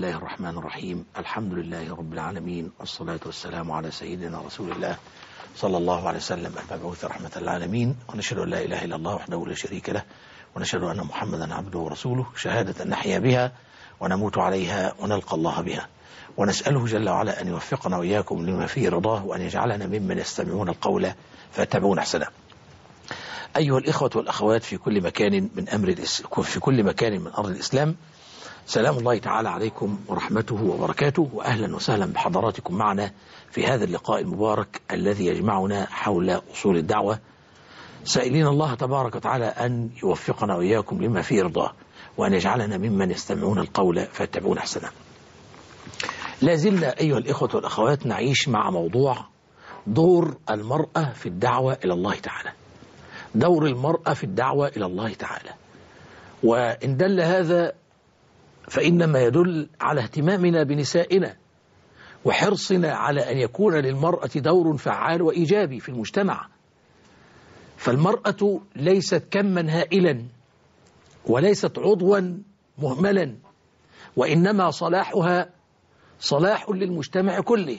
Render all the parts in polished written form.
الله الرحمن الرحيم. الحمد لله رب العالمين، والصلاة والسلام على سيدنا رسول الله صلى الله عليه وسلم المبعوث رحمة العالمين. ونشهد أن لا إله إلا الله وحده لا شريك له، ونشهد أن محمدا عبده ورسوله، شهادة نحيا بها ونموت عليها ونلقى الله بها. ونسأله جل وعلا أن يوفقنا وإياكم لما فيه رضاه، وأن يجعلنا ممن يستمعون القول فيتبعون أحسنه. أيها الإخوة والأخوات في كل مكان من أرض الإسلام، سلام الله تعالى عليكم ورحمته وبركاته، وأهلا وسهلا بحضراتكم معنا في هذا اللقاء المبارك الذي يجمعنا حول أصول الدعوة، سائلين الله تبارك وتعالى أن يوفقنا وإياكم لما فيه رضاه، وأن يجعلنا ممن يستمعون القول فيتبعون أحسنه. لا زلنا أيها الإخوة والأخوات نعيش مع موضوع دور المرأة في الدعوة إلى الله تعالى، دور المرأة في الدعوة إلى الله تعالى. وإن دل هذا فإنما يدل على اهتمامنا بنسائنا وحرصنا على أن يكون للمرأة دور فعال وإيجابي في المجتمع. فالمرأة ليست كما هائلا وليست عضوا مهملا، وإنما صلاحها صلاح للمجتمع كله.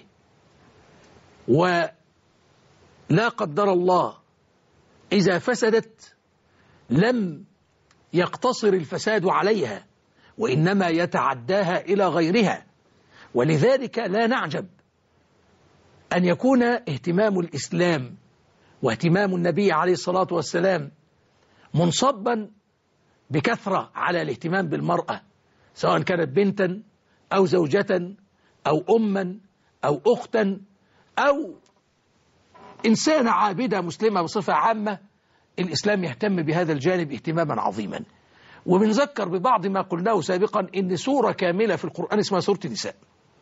ولا قدر الله إذا فسدت لم يقتصر الفساد عليها، وإنما يتعداها إلى غيرها. ولذلك لا نعجب أن يكون اهتمام الإسلام واهتمام النبي عليه الصلاة والسلام منصبا بكثرة على الاهتمام بالمرأة، سواء كانت بنتا أو زوجة أو أما أو أختا أو إنسانة عابدة مسلمة بصفة عامة. الإسلام يهتم بهذا الجانب اهتماما عظيما. وبنذكر ببعض ما قلناه سابقا، إن سورة كاملة في القرآن اسمها سورة النساء،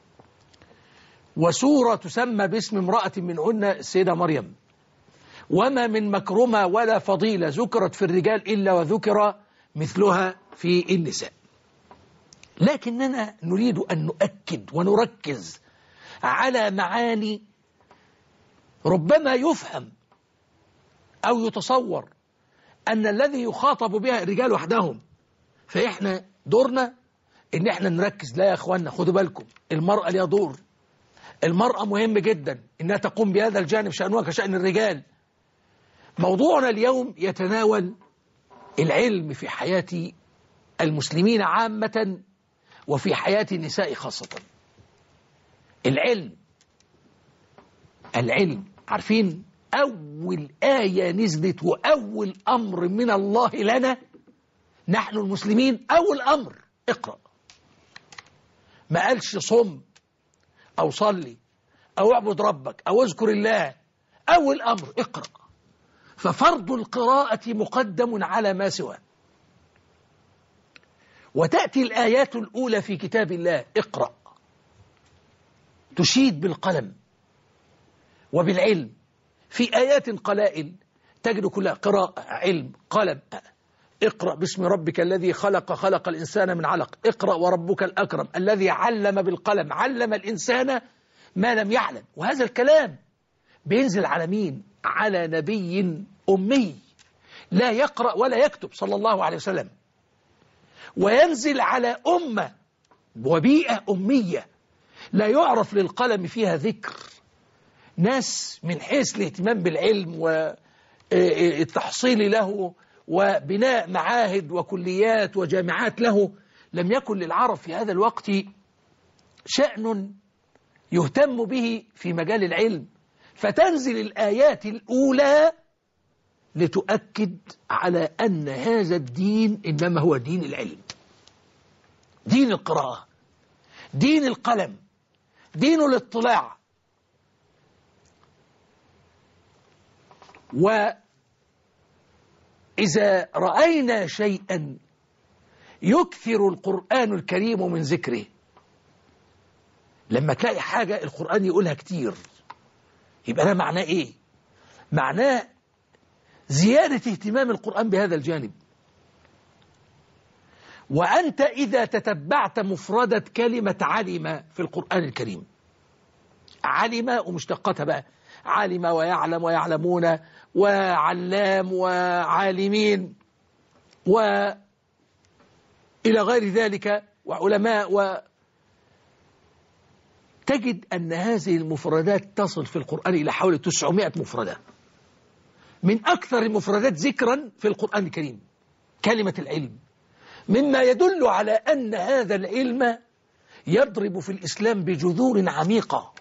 وسورة تسمى باسم امرأة منهن السيدة مريم، وما من مكرمة ولا فضيلة ذكرت في الرجال إلا وذكر مثلها في النساء. لكننا نريد أن نؤكد ونركز على معاني ربما يفهم أو يتصور أن الذي يخاطب بها الرجال وحدهم، فإحنا دورنا إن إحنا نركز. لا يا أخوانا، خدوا بالكم، المرأة لها دور، المرأة مهم جدا إنها تقوم بهذا الجانب، شأنها كشأن الرجال. موضوعنا اليوم يتناول العلم في حياة المسلمين عامة وفي حياة النساء خاصة. العلم عارفين أول آية نزلت وأول أمر من الله لنا نحن المسلمين، أول أمر اقرأ. ما قالش صم أو صلي أو اعبد ربك أو اذكر الله، أول أمر اقرأ. ففرض القراءة مقدم على ما سواه. وتأتي الآيات الأولى في كتاب الله اقرأ، تشيد بالقلم وبالعلم. في آيات قلائل تجد كلها قراءة، علم، قلم. اقرأ باسم ربك الذي خلق، خلق الإنسان من علق. اقرأ وربك الأكرم الذي علم بالقلم، علم الإنسان ما لم يعلم. وهذا الكلام بينزل على مين؟ على نبي أمي لا يقرأ ولا يكتب صلى الله عليه وسلم، وينزل على أمة وبيئة أمية لا يعرف للقلم فيها ذكر. ناس من حيث الاهتمام بالعلم والتحصيل له وبناء معاهد وكليات وجامعات له، لم يكن للعرب في هذا الوقت شأن يهتم به في مجال العلم. فتنزل الآيات الأولى لتؤكد على أن هذا الدين إنما هو دين العلم، دين القراءة، دين القلم، دين الاطلاع. وإذا رأينا شيئا يكثر القرآن الكريم من ذكره، لما تلاقي حاجة القرآن يقولها كتير، يبقى ده معناه إيه؟ معناه زيادة اهتمام القرآن بهذا الجانب. وأنت إذا تتبعت مفردة كلمة علم في القرآن الكريم، علم ومشتقاتها بقى، علم ويعلم ويعلمون وعلام وعالمين وإلى غير ذلك وعلماء تجد أن هذه المفردات تصل في القرآن إلى حوالي 900 مفردة. من أكثر المفردات ذكرا في القرآن الكريم كلمة العلم، مما يدل على أن هذا العلم يضرب في الإسلام بجذور عميقة.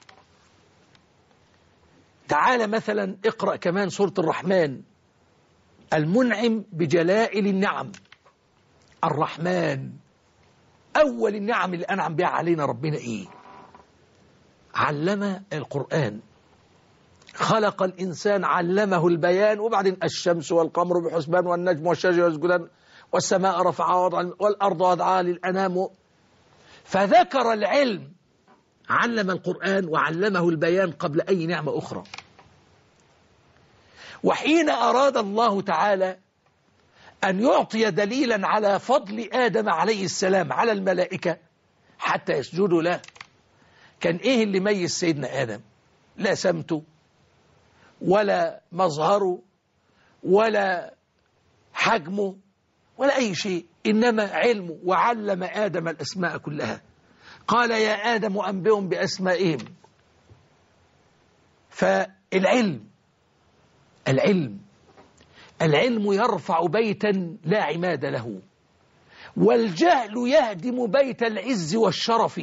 تعال مثلا اقرأ كمان سورة الرحمن، المنعم بجلائل النعم، الرحمن، أول النعم اللي أنعم بها علينا ربنا إيه؟ علم القرآن، خلق الإنسان علمه البيان، وبعدين الشمس والقمر بحسبان والنجم والشجر يسجدان والسماء رفعها والأرض وضعها للأنام. فذكر العلم، علم القرآن وعلمه البيان قبل أي نعمة أخرى. وحين أراد الله تعالى أن يعطي دليلا على فضل آدم عليه السلام على الملائكة حتى يسجدوا له، كان إيه اللي ميز سيدنا آدم؟ لا سمته ولا مظهره ولا حجمه ولا أي شيء، إنما علمه. وعلم آدم الأسماء كلها، قال يا آدم أنبئهم بأسمائهم. فالعلم العلم يرفع بيتا لا عماد له، والجهل يهدم بيت العز والشرف.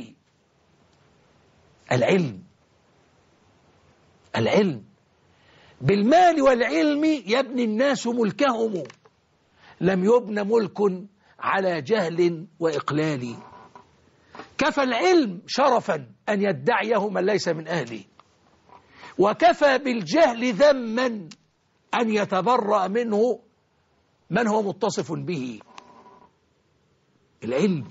العلم بالمال والعلم يبني الناس ملكهم، لم يبن ملك على جهل وإقلال. كفى العلم شرفا أن يدعيه من ليس من أهله، وكفى بالجهل ذما أن يتبرأ منه من هو متصف به. العلم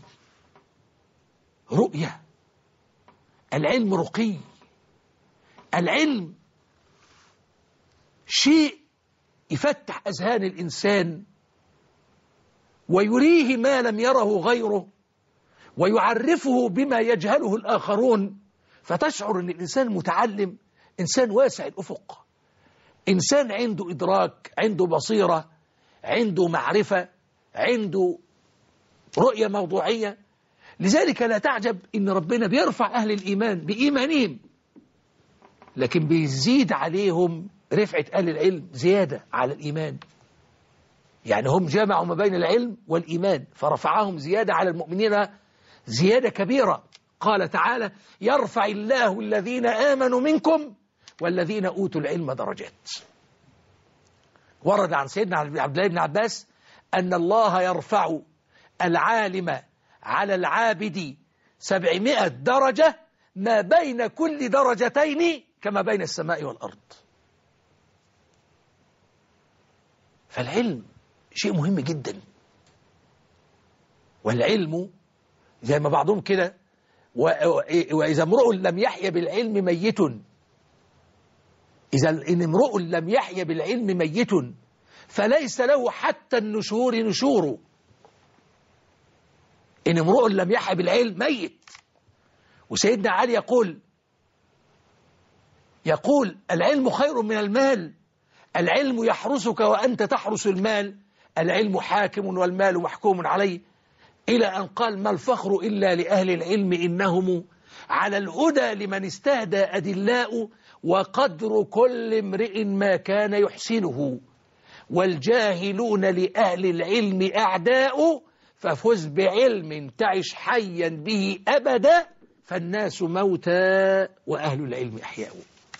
رؤية، العلم رقي، العلم شيء يفتح أذهان الإنسان ويريه ما لم يره غيره، ويعرفه بما يجهله الآخرون، فتشعر أن الإنسان متعلم، إنسان واسع الأفق، إنسان عنده إدراك، عنده بصيرة، عنده معرفة، عنده رؤية موضوعية. لذلك لا تعجب إن ربنا بيرفع أهل الإيمان بإيمانهم، لكن بيزيد عليهم رفعة أهل العلم زيادة على الإيمان. يعني هم جمعوا ما بين العلم والإيمان فرفعهم زيادة على المؤمنين زيادة كبيرة. قال تعالى يرفع الله الذين آمنوا منكم والذين أوتوا العلم درجات. ورد عن سيدنا عبد الله بن عباس أن الله يرفع العالم على العابد 700 درجة، ما بين كل درجتين كما بين السماء والأرض. فالعلم شيء مهم جدا. والعلم زي ما بعضهم كده وإذا امرؤ لم يحيى بالعلم ميت، إن امرؤ لم يحيى بالعلم ميت فليس له حتى النشور نشور. إن امرؤ لم يحيى بالعلم ميت. وسيدنا علي يقول العلم خير من المال، العلم يحرسك وأنت تحرس المال، العلم حاكم والمال محكوم عليه، إلى أن قال ما الفخر إلا لأهل العلم إنهم على الهدى لمن استهدى أدلاء، وقدر كل امرئ ما كان يحسنه، والجاهلون لأهل العلم أعداء، ففز بعلم تعش حيا به أبدا، فالناس موتى وأهل العلم أحياء.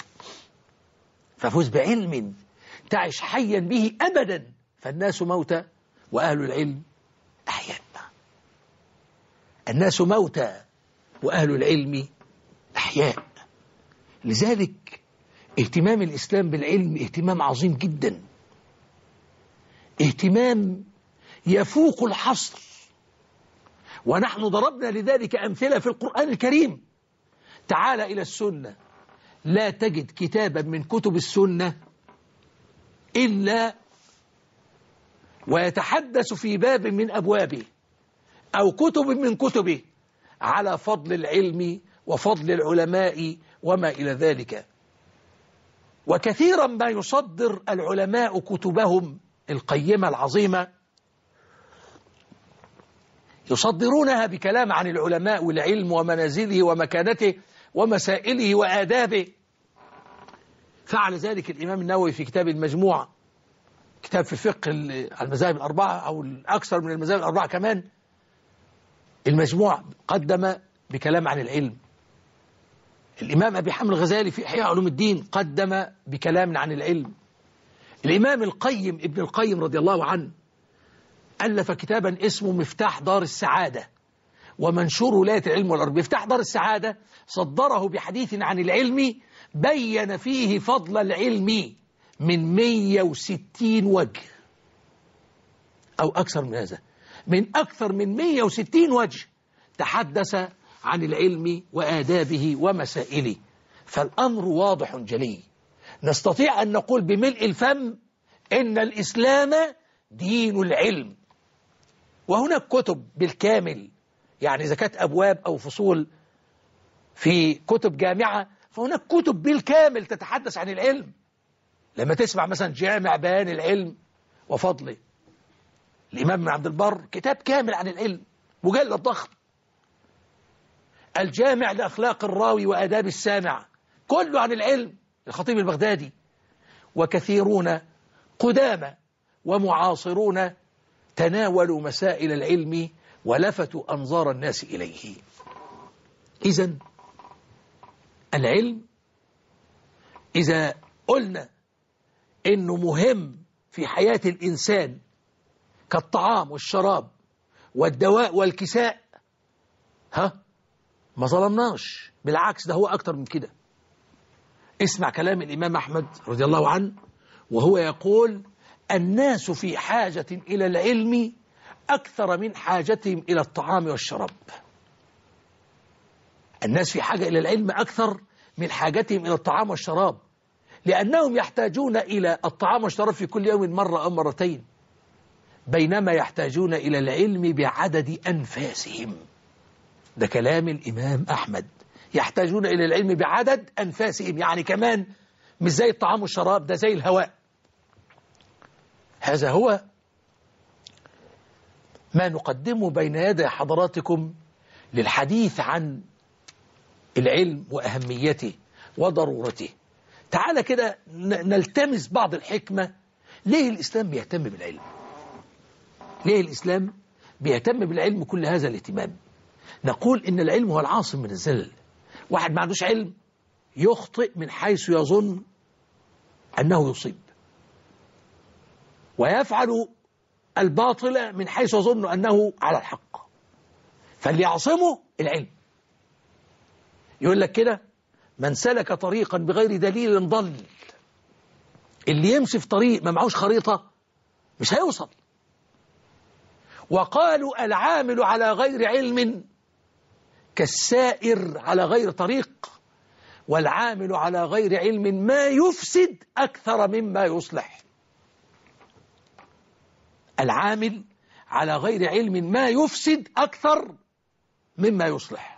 ففز بعلم تعش حيا به أبدا، فالناس موتى وأهل العلم أحياء. الناس موتى وأهل العلم أحياء. لذلك اهتمام الإسلام بالعلم اهتمام عظيم جدا، اهتمام يفوق الحصر. ونحن ضربنا لذلك أمثلة في القرآن الكريم. تعال إلى السنة، لا تجد كتابا من كتب السنة إلا ويتحدث في باب من أبوابه أو كتب من كتبه على فضل العلم وفضل العلماء وما إلى ذلك. وكثيرا ما يصدر العلماء كتبهم القيمة العظيمة، يصدرونها بكلام عن العلماء والعلم ومنازله ومكانته ومسائله وآدابه. فعل ذلك الإمام النووي في كتاب المجموع، كتاب في الفقه المذاهب الأربعة أو الأكثر من المذاهب الأربعة كمان. المجموع قدم بكلام عن العلم. الإمام أبي حامد الغزالي في إحياء علوم الدين قدم بكلام عن العلم. الإمام القيم ابن القيم رضي الله عنه ألف كتابا اسمه مفتاح دار السعادة ومنشور ولاية العلم والأرض. مفتاح دار السعادة صدره بحديث عن العلم بين فيه فضل العلم من 160 وجه أو أكثر من هذا، من أكثر من 160 وجه تحدث عن العلم وآدابه ومسائله. فالأمر واضح جلي، نستطيع أن نقول بملء الفم إن الإسلام دين العلم. وهناك كتب بالكامل، يعني إذا كانت أبواب أو فصول في كتب جامعة، فهناك كتب بالكامل تتحدث عن العلم. لما تسمع مثلا جامع بيان العلم وفضله، الإمام ابن عبد البر كتاب كامل عن العلم، مجلد ضخم. الجامع لأخلاق الراوي وآداب السامع، كله عن العلم، الخطيب البغدادي. وكثيرون قدامى ومعاصرون تناولوا مسائل العلم ولفتوا أنظار الناس إليه. إذن العلم إذا قلنا إنه مهم في حياة الإنسان كالطعام والشراب والدواء والكساء، ما ظلمناش، بالعكس ده هو أكتر من كده. اسمع كلام الإمام أحمد رضي الله عنه وهو يقول: الناس في حاجة إلى العلم أكثر من حاجتهم إلى الطعام والشراب. الناس في حاجة إلى العلم أكثر من حاجتهم إلى الطعام والشراب، لأنهم يحتاجون إلى الطعام والشراب في كل يوم مرة أو مرتين، بينما يحتاجون إلى العلم بعدد أنفاسهم. ده كلام الإمام أحمد، يحتاجون إلى العلم بعدد أنفاسهم، يعني كمان مش زي الطعام والشراب، ده زي الهواء. هذا هو ما نقدمه بين يدي حضراتكم للحديث عن العلم وأهميته وضرورته. تعال كده نلتمس بعض الحكمة. ليه الإسلام بيهتم بالعلم؟ ليه الإسلام بيهتم بالعلم كل هذا الاهتمام؟ نقول إن العلم هو العاصم من الزلل. واحد ما عندوش علم يخطئ من حيث يظن أنه يصيب، ويفعل الباطل من حيث يظن أنه على الحق. فاللي يعصمه العلم. يقول لك كده: من سلك طريقا بغير دليل ضل. اللي يمشي في طريق ما معوش خريطة مش هيوصل. وقالوا: العامل على غير علم كالسائر على غير طريق، والعامل على غير علم ما يفسد أكثر مما يصلح. العامل على غير علم ما يفسد أكثر مما يصلح.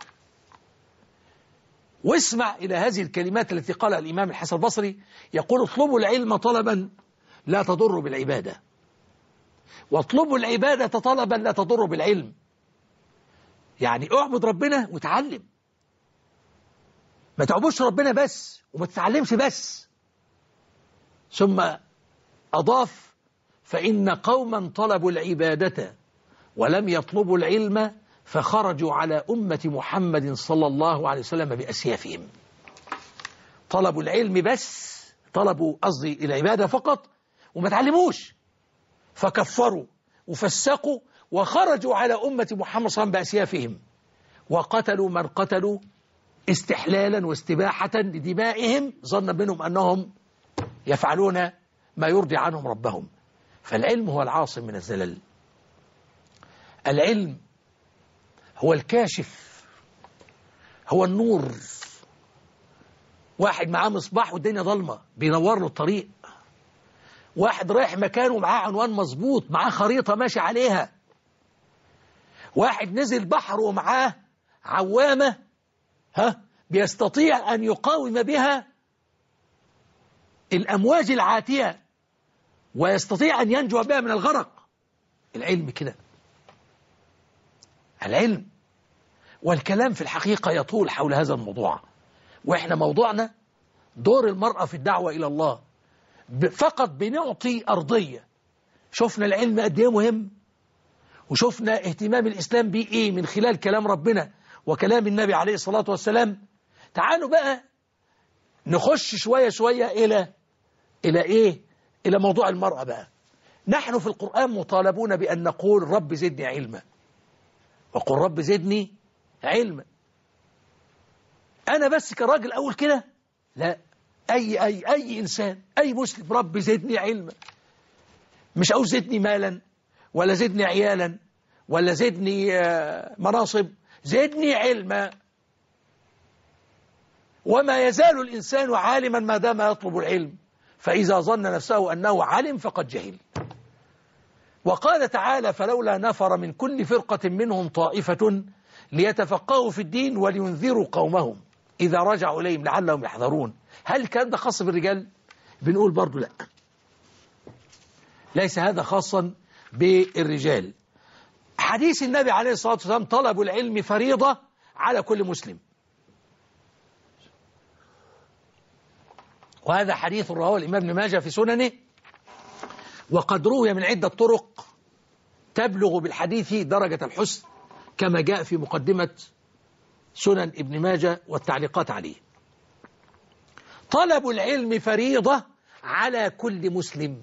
واسمع إلى هذه الكلمات التي قالها الإمام الحسن البصري، يقول: اطلبوا العلم طلبا لا تضر بالعبادة، واطلبوا العبادة طلبا لا تضر بالعلم. يعني اعبد ربنا وتعلم، ما تعبدش ربنا بس وما تتعلمش بس. ثم أضاف: فإن قوما طلبوا العبادة ولم يطلبوا العلم فخرجوا على أمة محمد صلى الله عليه وسلم بأسيافهم. طلبوا العلم بس، طلبوا قصدي العبادة فقط وما تعلموش، فكفروا وفسقوا وخرجوا على أمة محمد صلى الله عليه وسلم بأسيافهم، وقتلوا من قتلوا استحلالا واستباحة لدمائهم، ظن منهم أنهم يفعلون ما يرضي عنهم ربهم. فالعلم هو العاصم من الزلل. العلم هو الكاشف، هو النور. واحد معاه مصباح والدنيا ظلمة بينور له الطريق. واحد رايح مكان ومعاه عنوان مظبوط، معاه خريطة ماشي عليها. واحد نزل بحر ومعاه عوامة بيستطيع أن يقاوم بها الأمواج العاتية ويستطيع أن ينجو بها من الغرق. العلم كده، العلم. والكلام في الحقيقة يطول حول هذا الموضوع، وإحنا موضوعنا دور المرأة في الدعوة إلى الله، فقط بنعطي أرضية. شفنا العلم قد إيه مهم، وشفنا اهتمام الإسلام بيه إيه من خلال كلام ربنا وكلام النبي عليه الصلاة والسلام. تعالوا بقى نخش شوية شوية إلى موضوع المرأة بقى. نحن في القرآن مطالبون بأن نقول رب زدني علما، وقل رب زدني علما. أنا بس كراجل أقول كده؟ لا، أي إنسان، أي مسلم، رب زدني علما. مش أقول زدني مالا ولا زدني عيالا ولا زدني مناصب، زدني علما. وما يزال الإنسان عالما ما دام يطلب العلم، فإذا ظن نفسه أنه علم فقد جهل. وقال تعالى فلولا نفر من كل فرقة منهم طائفة ليتفقهوا في الدين ولينذروا قومهم إذا رجعوا إليهم لعلهم يحذرون. هل كان ده خاص بالرجال؟ بنقول برضو لا، ليس هذا خاصا بالرجال. حديث النبي عليه الصلاة والسلام طلب العلم فريضة على كل مسلم، وهذا حديث رواه الإمام ابن ماجه في سننه، وقد روي من عدة طرق تبلغ بالحديث درجة الحسن كما جاء في مقدمة سنن ابن ماجه والتعليقات عليه. طلب العلم فريضة على كل مسلم.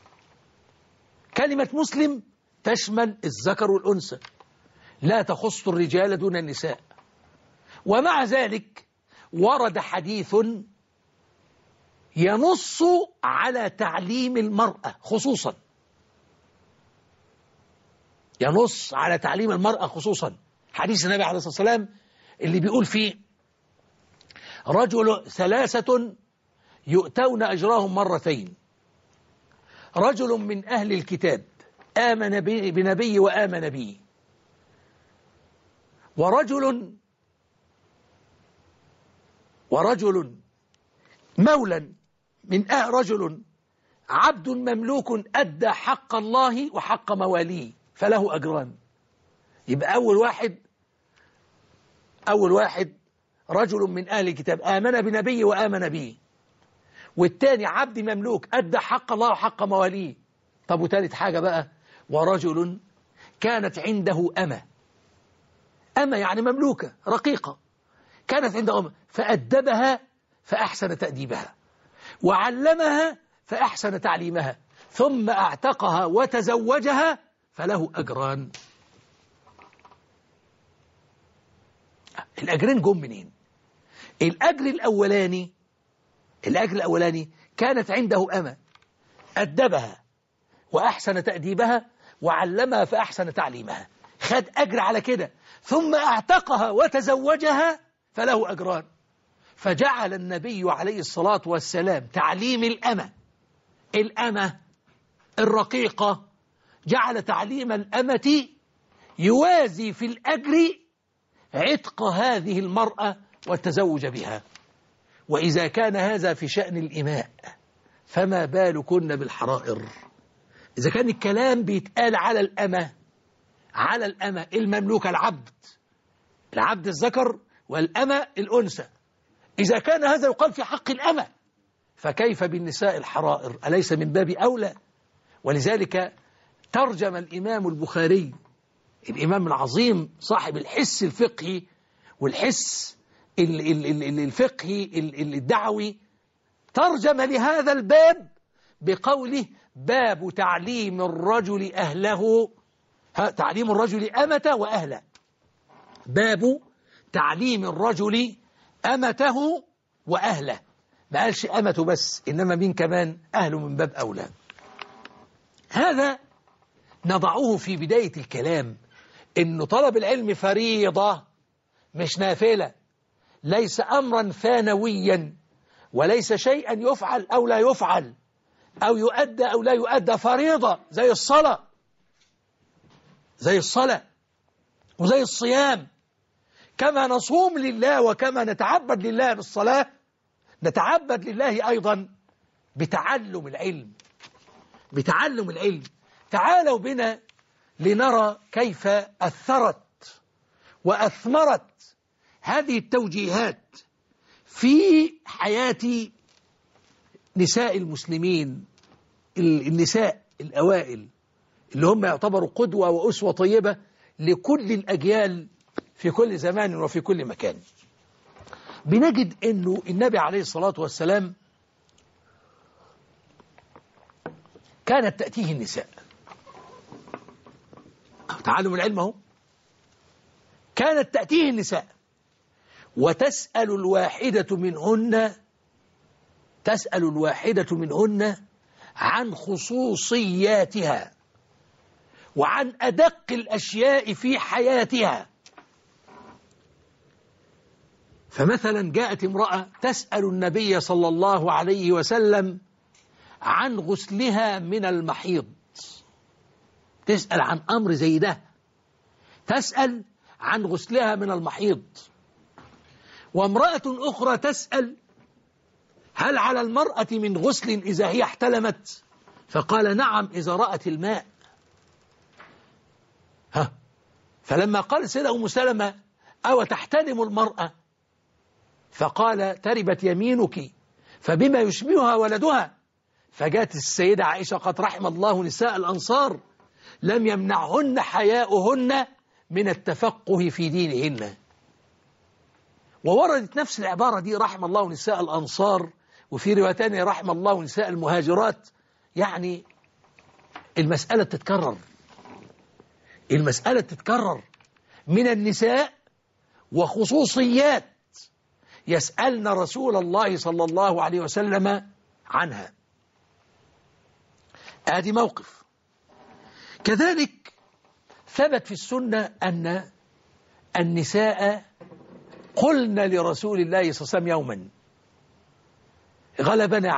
كلمة مسلم تشمل الذكر والأنثى، لا تخص الرجال دون النساء. ومع ذلك ورد حديث ينص على تعليم المرأة خصوصا، ينص على تعليم المرأة خصوصا. حديث النبي عليه الصلاة والسلام اللي بيقول فيه رجل 3 يؤتون أجرهم مرتين: رجل من أهل الكتاب آمن بنبي وآمن بي، ورجل مولا من رجل عبد مملوك أدى حق الله وحق مواليه فله أجران. يبقى أول واحد رجل من أهل الكتاب آمن بنبي وآمن به، والتاني عبد مملوك أدى حق الله وحق مواليه. طب وثالث حاجة بقى، ورجل كانت عنده أمة يعني مملوكة رقيقة، كانت عنده أمة فأدبها فأحسن تأديبها، وعلمها فأحسن تعليمها، ثم أعتقها وتزوجها فله أجران. الأجرين جم منين؟ الأجر الأولاني كانت عنده أمة أدبها وأحسن تأديبها وعلمها فأحسن تعليمها، خد أجر على كده، ثم أعتقها وتزوجها فله أجران. فجعل النبي عليه الصلاة والسلام تعليم الأمة الرقيقة، جعل تعليم الأمة يوازي في الأجر عتق هذه المرأة والتزوج بها. وإذا كان هذا في شأن الإماء فما بالكن بالحرائر؟ إذا كان الكلام بيتقال على الأمة المملوكة، العبد الذكر والأمة الأنثى، إذا كان هذا يقال في حق الأمة فكيف بالنساء الحرائر؟ أليس من باب أولى؟ ولذلك ترجم الإمام البخاري، الإمام العظيم صاحب الحس الفقهي والحس الفقهي الدعوي، ترجم لهذا الباب بقوله باب تعليم الرجل أهله، تعليم الرجل أمته وأهله، باب تعليم الرجل أمته وأهله. ما قالش أمته بس، إنما مين كمان؟ أهله من باب أولى. هذا نضعه في بداية الكلام، إنه طلب العلم فريضة مش نافلة، ليس أمرا ثانويا، وليس شيئا يفعل أو لا يفعل، أو يؤدى أو لا يؤدى، فريضة زي الصلاة وزي الصيام. كما نصوم لله وكما نتعبد لله بالصلاة، نتعبد لله أيضا بتعلم العلم. تعالوا بنا لنرى كيف أثرت وأثمرت هذه التوجيهات في حياة نساء المسلمين، النساء الأوائل اللي هم يعتبروا قدوة وأسوة طيبة لكل الأجيال في كل زمان وفي كل مكان، بنجد أنه النبي عليه الصلاة والسلام كانت تأتيه النساء. تعلم العلم اهو. كانت تأتيه النساء وتسأل الواحدة منهن عن خصوصياتها وعن أدق الأشياء في حياتها. فمثلا جاءت امرأة تسأل النبي صلى الله عليه وسلم عن غسلها من المحيض، تسأل عن أمر زي ده، تسأل عن غسلها من المحيض. وامرأة أخرى تسأل هل على المرأة من غسل إذا هي احتلمت؟ فقال نعم إذا رأت الماء. فلما قال سيدة أم سلمة أو تحتلم المرأة؟ فقال تربت يمينك فبما يشبهها ولدها. فجاءت السيدة عائشة قد رحم الله نساء الأنصار لم يمنعهن حياؤهن من التفقه في دينهن. ووردت نفس العبارة دي رحم الله نساء الأنصار، وفي روايتين رحم الله نساء المهاجرات. يعني المسألة تتكرر من النساء وخصوصيات يسألن رسول الله صلى الله عليه وسلم عنها. هذه موقف. كذلك ثبت في السنة أن النساء قلن لرسول الله صلى الله عليه وسلم يوما غلبنا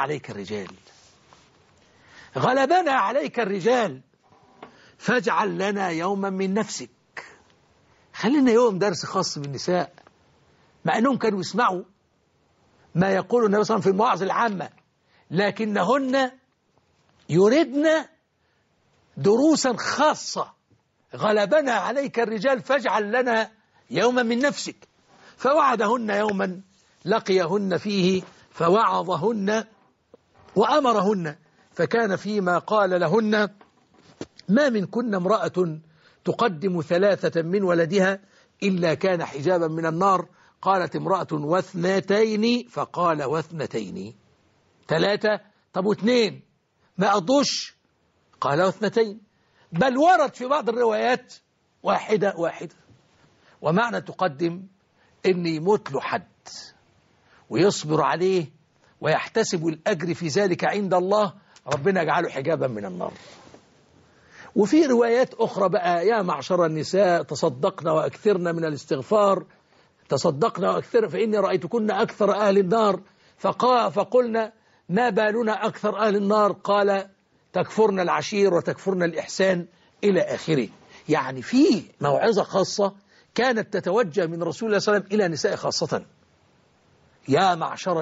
عليك الرجال فاجعل لنا يوما من نفسك. خلينا يوم درس خاص بالنساء، مع أنهم كانوا يسمعوا ما يقول النبي صلى الله عليه وسلم في المواعظ العامة، لكنهن يردن دروسا خاصة. غلبنا عليك الرجال فاجعل لنا يوما من نفسك. فوعدهن يوما لقيهن فيه فوعظهن وأمرهن، فكان فيما قال لهن ما منكن امرأة تقدم 3 من ولدها إلا كان حجابا من النار. قالت امرأة واثنتين؟ فقال واثنتين. 3؟ طب 2 ما قضوش؟ قال واثنتين. بل ورد في بعض الروايات واحدة. ومعنى تقدم إن يموت له حد ويصبر عليه ويحتسب الأجر في ذلك عند الله، ربنا يجعله حجابا من النار. وفي روايات أخرى بقى يا معشر النساء تصدقنا وأكثرن من الاستغفار، تصدقنا وأكثر فإني رأيتكن أكثر أهل النار. فقلنا ما بالنا أكثر أهل النار؟ قال تكفرن العشير وتكفرن الإحسان إلى آخره. يعني في موعظة خاصة كانت تتوجه من رسول الله صلى الله عليه وسلم إلى نساء خاصة. يا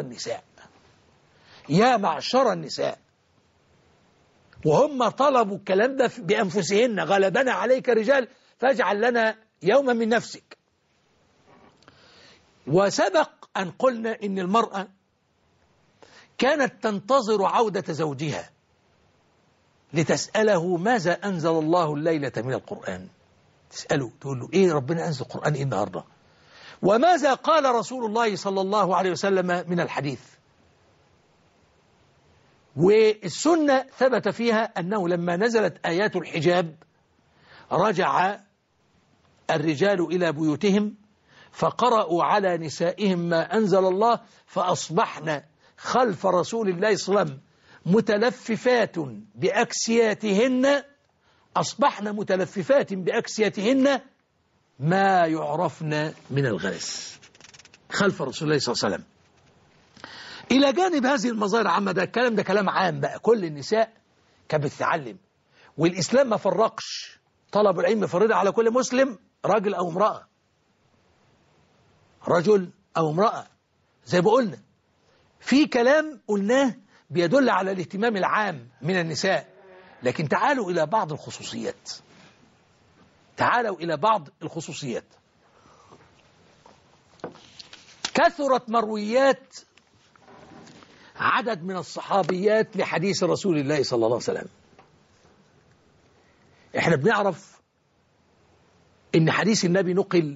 معشر النساء، وهم طلبوا الكلام ده بأنفسهن. غلبنا عليك رجال فاجعل لنا يوما من نفسك. وسبق أن قلنا إن المرأة كانت تنتظر عودة زوجها لتسأله ماذا أنزل الله الليلة من القرآن. تسأله تقول له إيه ربنا أنزل القرآن إيه النهاردة، وماذا قال رسول الله صلى الله عليه وسلم من الحديث. والسنة ثبت فيها أنه لما نزلت آيات الحجاب رجع الرجال إلى بيوتهم فقرأوا على نسائهم ما أنزل الله فأصبحن خلف رسول الله صلى الله عليه وسلم متلففات بأكسياتهن، أصبحن متلففات بأكسياتهن ما يعرفن من الغلس خلف رسول الله صلى الله عليه وسلم. إلى جانب هذه المظاهر عامة، ده الكلام ده كلام عام بقى، كل النساء كانت بتتعلم، والإسلام ما فرقش طلب العلم فرض على كل مسلم رجل أو امرأة، رجل أو امرأة. زي ما قلنا في كلام قلناه بيدل على الاهتمام العام من النساء، لكن تعالوا إلى بعض الخصوصيات. كثرت مرويات عدد من الصحابيات لحديث رسول الله صلى الله عليه وسلم. احنا بنعرف ان حديث النبي نقل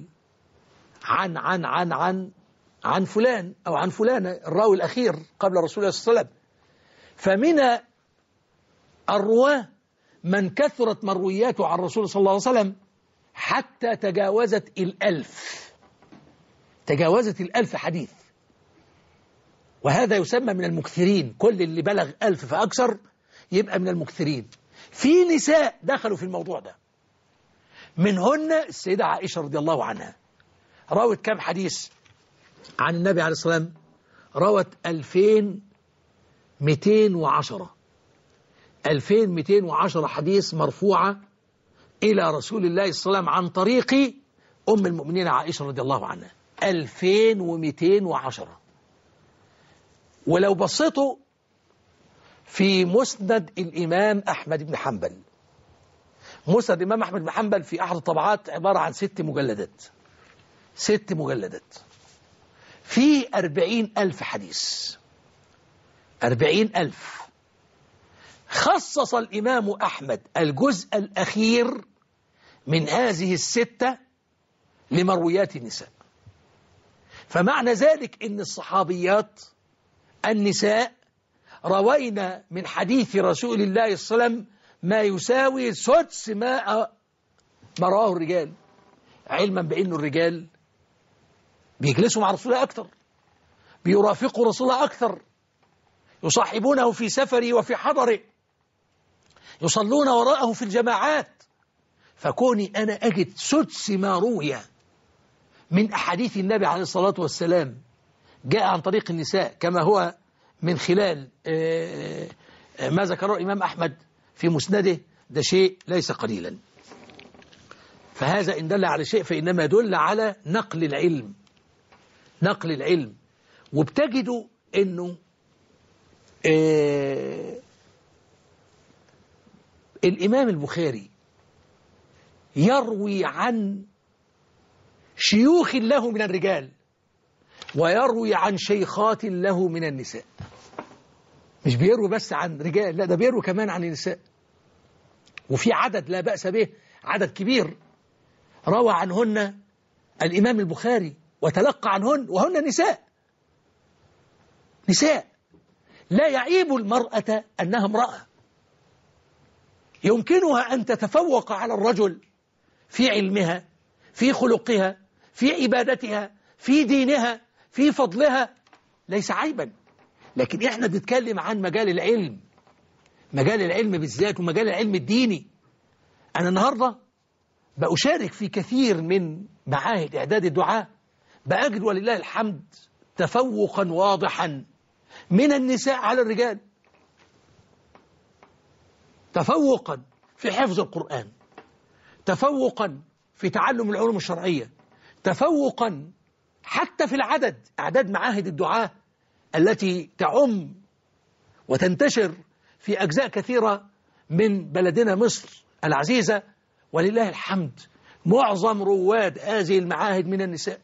عن فلان أو عن فلانة، الراوي الأخير قبل رسول الله صلى الله عليه وسلم. فمن الرواة من كثرت مروياته عن رسول صلى الله عليه وسلم حتى تجاوزت 1000، تجاوزت 1000 حديث، وهذا يسمى من المكثرين. كل اللي بلغ 1000 فأكثر يبقى من المكثرين. في نساء دخلوا في الموضوع ده، منهن السيدة عائشة رضي الله عنها، روت كم حديث عن النبي عليه الصلاة والسلام؟ روت 2210 حديث مرفوعة إلى رسول الله صلى الله عليه وسلم عن طريق أم المؤمنين عائشة رضي الله عنها. 2210. ولو بصيتوا في مسند الإمام أحمد بن حنبل، مسند الإمام أحمد بن حنبل في أحد الطبعات عبارة عن 6 مجلدات، 6 مجلدات في 40,000 حديث، 40,000. خصص الإمام أحمد الجزء الأخير من هذه ال6 لمرويات النساء. فمعنى ذلك أن الصحابيات النساء روينا من حديث رسول الله صلى الله عليه وسلم ما يساوي سدس ما رواه الرجال، علما بأن الرجال بيجلسوا مع رسول الله أكثر، بيرافقوا رسول الله أكثر، يصاحبونه في سفره وفي حضره، يصلون وراءه في الجماعات. فكوني أنا أجد سدس ما روي من أحاديث النبي عليه الصلاة والسلام جاء عن طريق النساء كما هو من خلال ما ذكره الإمام أحمد في مسنده، ده شيء ليس قليلا. فهذا إن دل على شيء فإنما يدل على نقل العلم، نقل العلم. وبتجدوا أنه الإمام البخاري يروي عن شيوخ له من الرجال ويروي عن شيخات له من النساء. مش بيروي بس عن رجال، لا ده بيروي كمان عن النساء. وفي عدد لا بأس به، عدد كبير روى عنهن الإمام البخاري وتلقى عنهن، وهن نساء، نساء. لا يعيب المرأة أنها امرأة، يمكنها أن تتفوق على الرجل في علمها، في خلقها، في عبادتها، في دينها، في فضلها، ليس عيبا. لكن احنا بنتكلم عن مجال العلم، مجال العلم بالذات ومجال العلم الديني. أنا النهاردة بأشارك في كثير من معاهد إعداد الدعاء، بأجد ولله الحمد تفوقا واضحا من النساء على الرجال، تفوقا في حفظ القرآن، تفوقا في تعلم العلوم الشرعية، تفوقا حتى في العدد، أعداد معاهد الدعاء التي تعم وتنتشر في أجزاء كثيرة من بلدنا مصر العزيزة، ولله الحمد معظم رواد هذه المعاهد من النساء،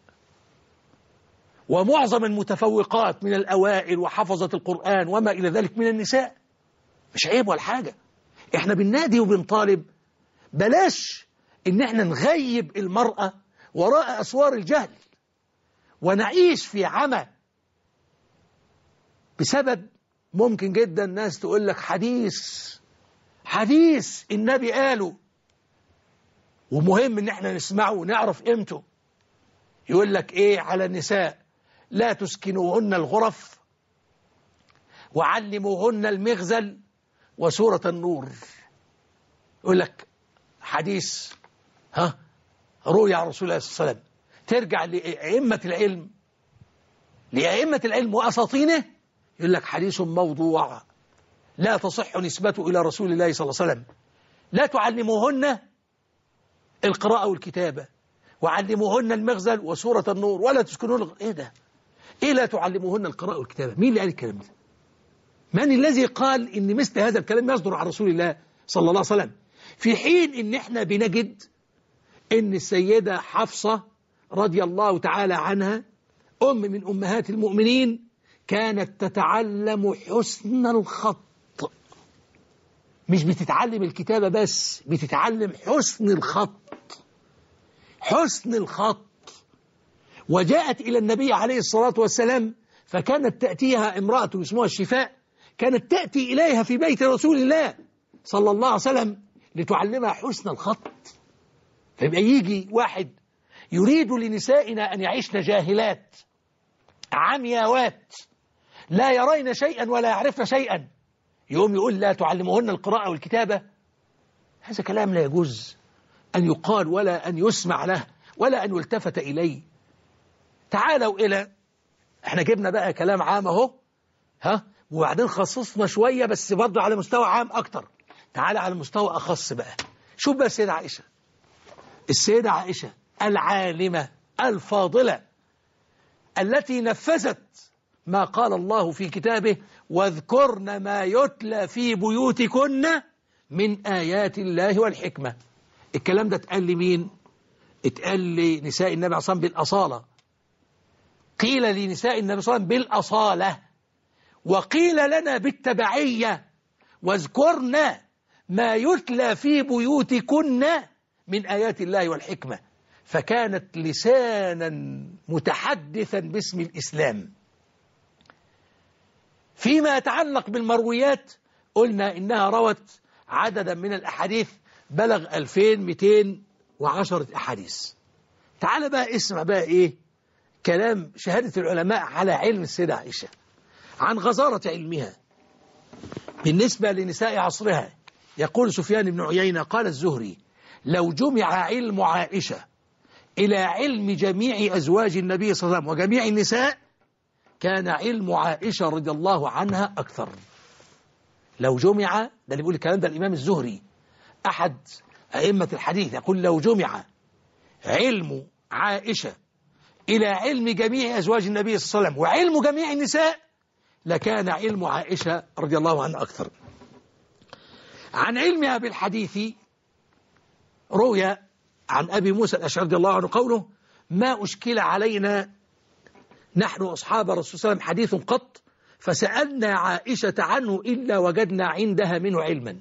ومعظم المتفوقات من الأوائل وحفظة القرآن وما إلى ذلك من النساء. مش عيب ولا حاجة. احنا بننادي وبنطالب بلاش ان احنا نغيب المرأة وراء أسوار الجهل ونعيش في عمى بسبب ممكن جدا ناس تقول لك حديث النبي قاله ومهم ان احنا نسمعه ونعرف قيمته. يقول لك ايه على النساء؟ لا تسكنوهن الغرف وعلموهن المغزل وسورة النور. يقول لك حديث روي عن رسول الله صلى الله عليه وسلم، ترجع لأئمة العلم وأساطينه، يقول لك حديث موضوع لا تصح نسبته إلى رسول الله صلى الله عليه وسلم. لا تعلموهن القراءة والكتابة وعلموهن المغزل وسورة النور ولا تسكنون ايه ده؟ ايه لا تعلموهن القراءة والكتابة؟ مين اللي قال الكلام ده؟ من الذي قال ان مثل هذا الكلام يصدر عن رسول الله صلى الله عليه وسلم؟ في حين ان احنا بنجد ان السيدة حفصة رضي الله تعالى عنها أم من أمهات المؤمنين كانت تتعلم حسن الخط، مش بتتعلم الكتابة بس، بتتعلم حسن الخط، حسن الخط. وجاءت إلى النبي عليه الصلاة والسلام، فكانت تأتيها امرأة اسمها الشفاء، كانت تأتي إليها في بيت رسول الله صلى الله عليه وسلم لتعلمها حسن الخط. فيبقى يجي واحد يريد لنسائنا أن يعيشن جاهلات عمياوات لا يرين شيئا ولا يعرفن شيئا، يقوم يقول لا تعلمهن القراءة والكتابة. هذا كلام لا يجوز أن يقال ولا أن يسمع له ولا أن يلتفت إليه. تعالوا إلى، احنا جبنا بقى كلام عام اهو، وبعدين خصصنا شوية بس برضه على مستوى عام أكتر. تعال على مستوى أخص بقى. شوف بقى السيدة عائشة، السيدة عائشة العالمة الفاضلة التي نفذت ما قال الله في كتابه واذكرن ما يتلى في بيوتكن من آيات الله والحكمة. الكلام ده اتقال لمين؟ اتقال لنساء النبي عليه الصلاة والسلام بالأصالة، قيل لنساء النبي صلى الله عليه وسلم بالأصالة، وقيل لنا بالتبعية واذكرن ما يتلى في بيوتكن من آيات الله والحكمة. فكانت لسانا متحدثا باسم الإسلام. فيما يتعلق بالمرويات قلنا إنها روت عددا من الأحاديث بلغ 2210 أحاديث. تعال بقى اسمع بقى إيه كلام شهادة العلماء على علم السيدة عائشة عن غزارة علمها بالنسبة لنساء عصرها. يقول سفيان بن عيينة قال الزهري لو جمع علم عائشة إلى علم جميع أزواج النبي صلى الله عليه وسلم وجميع النساء كان علم عائشة رضي الله عنها أكثر. لو جمع، ده اللي بيقول الكلام ده الإمام الزهري أحد أئمة الحديث، يقول لو جمع علم عائشة إلى علم جميع أزواج النبي صلى الله عليه وسلم وعلم جميع النساء لكان علم عائشة رضي الله عنها أكثر. عن علمها بالحديث روي عن أبي موسى الأشعري رضي الله عنه قوله ما أشكل علينا نحن أصحاب الرسول صلى الله عليه وسلم حديث قط فسألنا عائشة عنه إلا وجدنا عندها منه علما،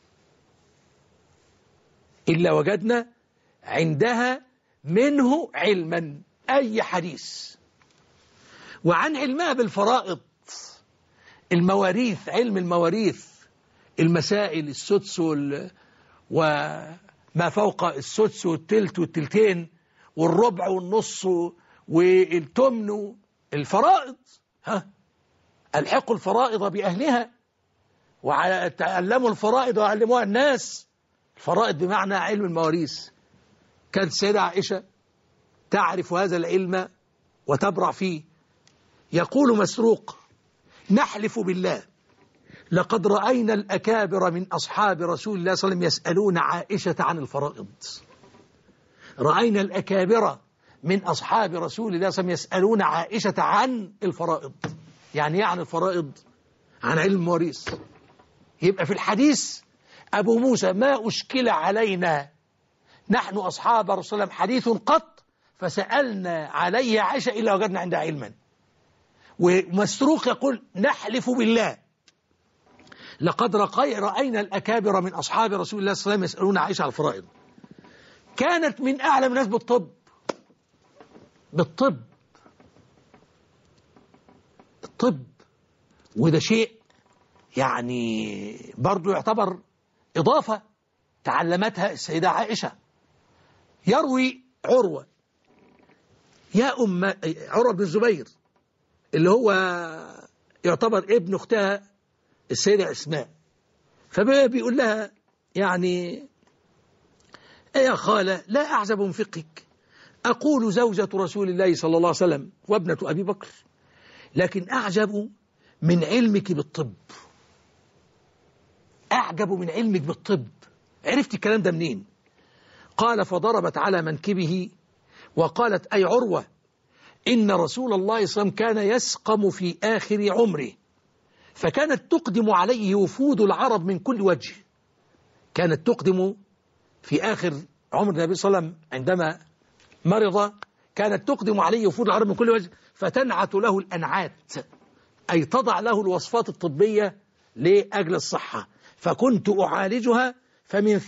إلا وجدنا عندها منه علما، أي حديث. وعن علمها بالفرائض، المواريث، علم المواريث، المسائل السدس وما فوق السدس والتلت والتلتين والربع والنص والتمن، الفرائض، الحقوا الفرائض بأهلها وتعلموا الفرائض وعلموها الناس. الفرائض بمعنى علم المواريث. كانت السيدة عائشة تعرف هذا العلم وتبرع فيه. يقول مسروق نحلف بالله لقد رأينا الأكابر من أصحاب رسول الله صلى الله عليه وسلم يسألون عائشة عن الفرائض. رأينا الأكابر من أصحاب رسول الله صلى الله عليه وسلم يسألون عائشة عن الفرائض. يعني عن الفرائض، عن علم المواريث. يبقى في الحديث أبو موسى ما أشكل علينا نحن أصحاب رسول الله حديث قط فسألنا عليه عائشة إلا وجدنا عندها علما. ومسروق يقول نحلف بالله لقد رأينا الأكابر من أصحاب رسول الله صلى الله عليه وسلم يسألون عائشة على الفرائض. كانت من أعلم الناس بالطب، الطب، وده شيء يعني برضو يعتبر إضافة تعلمتها السيدة عائشة. يروي عروة عروة بن الزبير اللي هو يعتبر ابن أختها السيدة أسماء، فبيقول لها يعني يا خالة لا أعزب من فقهك، أقول زوجة رسول الله صلى الله عليه وسلم وابنة أبي بكر، لكن أعجب من علمك بالطب. أعجب من علمك بالطب، عرفت الكلام ده منين؟ قال فضربت على منكبه وقالت أي عروة إن رسول الله صلى الله عليه وسلم كان يسقم في آخر عمره فكانت تقدم عليه وفود العرب من كل وجه. كانت تقدم في آخر عمر النبي صلى الله عليه وسلم عندما مرض، كانت تقدم عليه وفود العرب من كل وجه فتنعت له الأنعات، أي تضع له الوصفات الطبية لأجل الصحة. فكنت أعالجها فمن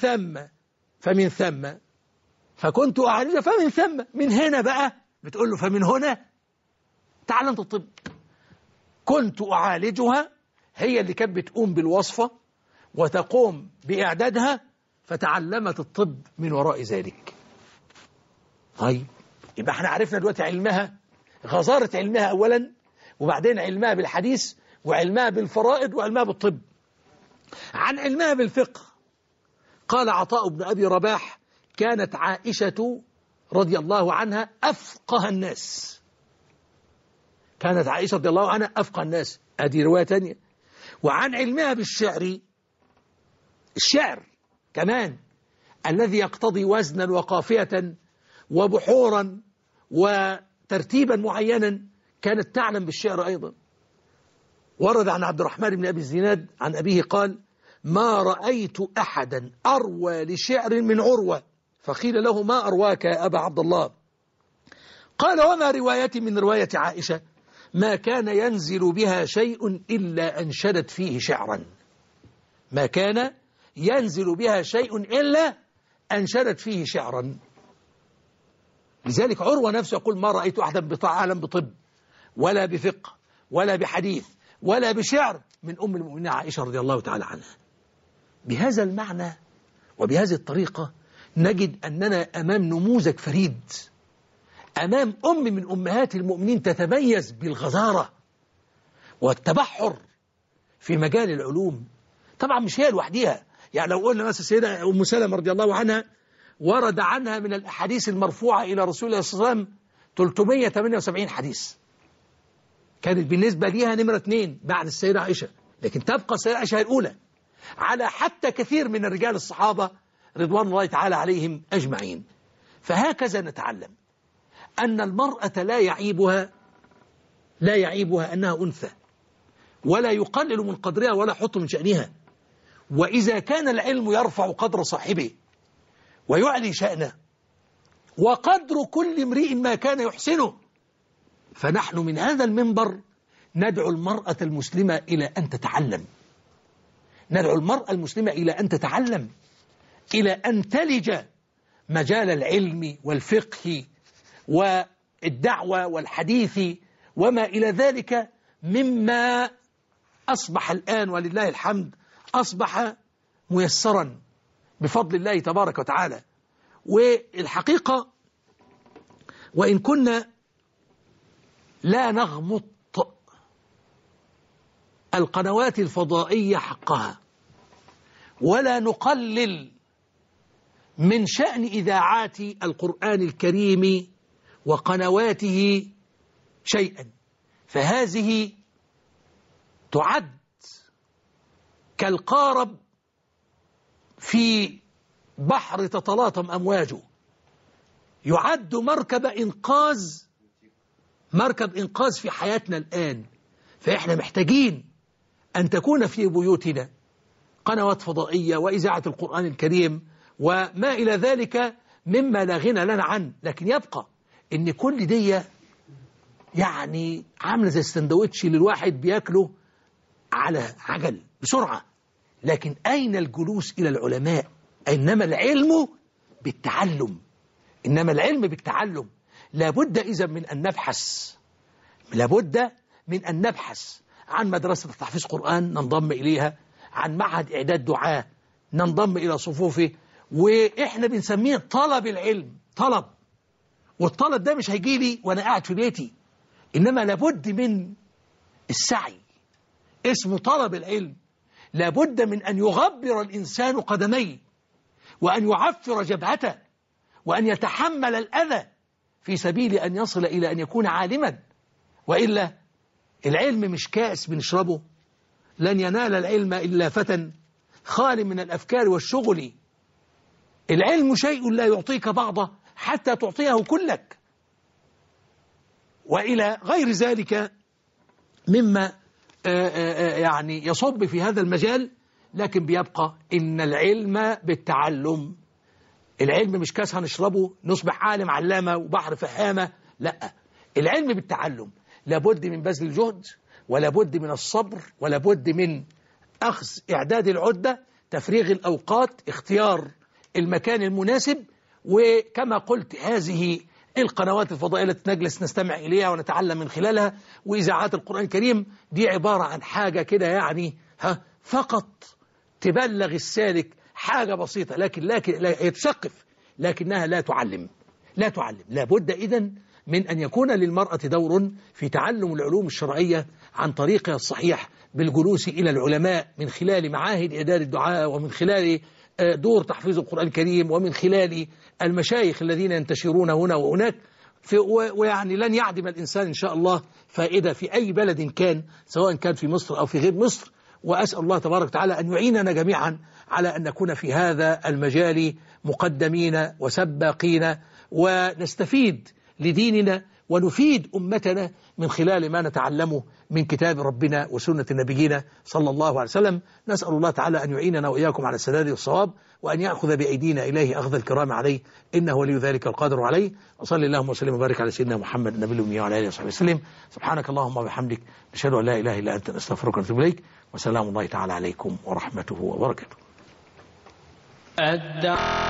ثم من هنا بقى بتقول له فمن هنا تعلمت الطب. كنت أعالجها، هي اللي كانت بتقوم بالوصفة وتقوم بإعدادها، فتعلمت الطب من وراء ذلك. طيب يبقى احنا عرفنا دلوقتي علمها، غزارة علمها أولا، وبعدين علمها بالحديث، وعلمها بالفرائض، وعلمها بالطب. عن علمها بالفقه قال عطاء بن أبي رباح: كانت عائشة رضي الله عنها أفقه الناس. كانت عائشة رضي الله عنها أفقه الناس، هذه رواية تانية. وعن علمها بالشعر، الشعر كمان الذي يقتضي وزنا وقافية وبحورا وترتيبا معينا، كانت تعلم بالشعر أيضا. ورد عن عبد الرحمن بن أبي الزناد عن أبيه قال: ما رأيت أحدا أروى لشعر من عروة. فقيل له: ما أرواك يا أبا عبد الله؟ قال: وما روايتي من رواية عائشة؟ ما كان ينزل بها شيء إلا أنشدت فيه شعرا. ما كان ينزل بها شيء إلا أنشدت فيه شعرا. لذلك عروة نفسه يقول: ما رأيت أحدا أعلم بطب ولا بفقه ولا بحديث ولا بشعر من أم المؤمنين عائشة رضي الله تعالى عنها. بهذا المعنى وبهذه الطريقة نجد أننا أمام نموذج فريد، أمام أم من أمهات المؤمنين تتميز بالغزارة والتبحر في مجال العلوم. طبعا مش هي لوحدها، يعني لو قلنا مثلا سيدة أم سلمة رضي الله عنها ورد عنها من الأحاديث المرفوعة إلى رسول الله صلى الله عليه وسلم 378 حديث، كانت بالنسبة ليها نمرة 2 بعد السيدة عائشة، لكن تبقى السيدة عائشة الأولى على حتى كثير من الرجال الصحابة رضوان الله تعالى عليهم أجمعين. فهكذا نتعلم أن المرأة لا يعيبها أنها أنثى، ولا يقلل من قدرها ولا يحط من شأنها. وإذا كان العلم يرفع قدر صاحبه ويعلي شأنه، وقدر كل امرئ ما كان يحسنه، فنحن من هذا المنبر ندعو المرأة المسلمة إلى أن تتعلم، ندعو المرأة المسلمة إلى أن تتعلم، إلى أن تلج مجال العلم والفقه والدعوة والحديث وما إلى ذلك، مما أصبح الآن ولله الحمد أصبح ميسرا بفضل الله تبارك وتعالى. والحقيقة وإن كنا لا نغمط القنوات الفضائية حقها، ولا نقلل من شأن إذاعات القرآن الكريم وقنواته شيئا، فهذه تعد كالقارب في بحر تتلاطم أمواجه، يعد مركب إنقاذ في حياتنا الآن. فإحنا محتاجين أن تكون في بيوتنا قنوات فضائية وإذاعة القرآن الكريم وما إلى ذلك مما لا غنى لنا عنه. لكن يبقى إن كل دي يعني عاملة زي السندوتش اللي الواحد بياكله على عجل بسرعة. لكن أين الجلوس إلى العلماء؟ إنما العلم بالتعلم. لابد إذا من أن نبحث عن مدرسة تحفيظ قرآن ننضم إليها، عن معهد إعداد دعاة ننضم إلى صفوفه، وإحنا بنسميه طلب العلم. والطلب ده مش هيجي لي وأنا قاعد في بيتي، إنما لابد من السعي، اسمه طلب العلم. لابد من أن يغبر الإنسان قدميه، وأن يعفر جبهته، وأن يتحمل الأذى في سبيل أن يصل إلى أن يكون عالما. وإلا العلم مش كأس بنشربه، لن ينال العلم إلا فتى خال من الأفكار والشغل. العلم شيء لا يعطيك بعضه حتى تعطيه كلك، وإلى غير ذلك مما يعني يصب في هذا المجال. لكن بيبقى إن العلم بالتعلم. العلم مش كاس هنشربه نصبح عالم علامة وبحر فهامة، لا، العلم بالتعلم. لابد من بذل الجهد، ولابد من الصبر، ولابد من أخذ إعداد العدة، تفريغ الأوقات، اختيار المكان المناسب. وكما قلت هذه القنوات الفضائية التي نجلس نستمع إليها ونتعلم من خلالها وإذاعات القرآن الكريم دي عبارة عن حاجة كده يعني فقط تبلغ السالك حاجة بسيطة، لكن لا يتثقف، لكنها لا تعلم. لابد إذن من أن يكون للمرأة دور في تعلم العلوم الشرعية عن طريقها الصحيح بالجلوس إلى العلماء من خلال معاهد إعداد الدعاء، ومن خلال دور تحفيظ القرآن الكريم، ومن خلال المشايخ الذين ينتشرون هنا وهناك. ويعني لن يعدم الإنسان إن شاء الله فائدة في أي بلد كان، سواء كان في مصر أو في غير مصر. وأسأل الله تبارك وتعالى أن يعيننا جميعا على أن نكون في هذا المجال مقدمين وسباقين، ونستفيد لديننا ونفيد أمتنا من خلال ما نتعلمه من كتاب ربنا وسنة نبينا صلى الله عليه وسلم. نسأل الله تعالى أن يعيننا وإياكم على السداد والصواب، وأن يأخذ بأيدينا إليه أخذ الكرام عليه، إنه ولي ذلك القادر عليه. وصلى اللهم وسلم وبارك على سيدنا محمد النبي الأمي وعلى آله وصحبه وسلم. سبحانك اللهم وبحمدك، نشهد أن لا إله إلا أنت، نستغفرك ونتوب إليك، وسلام الله تعالى عليكم ورحمته وبركاته.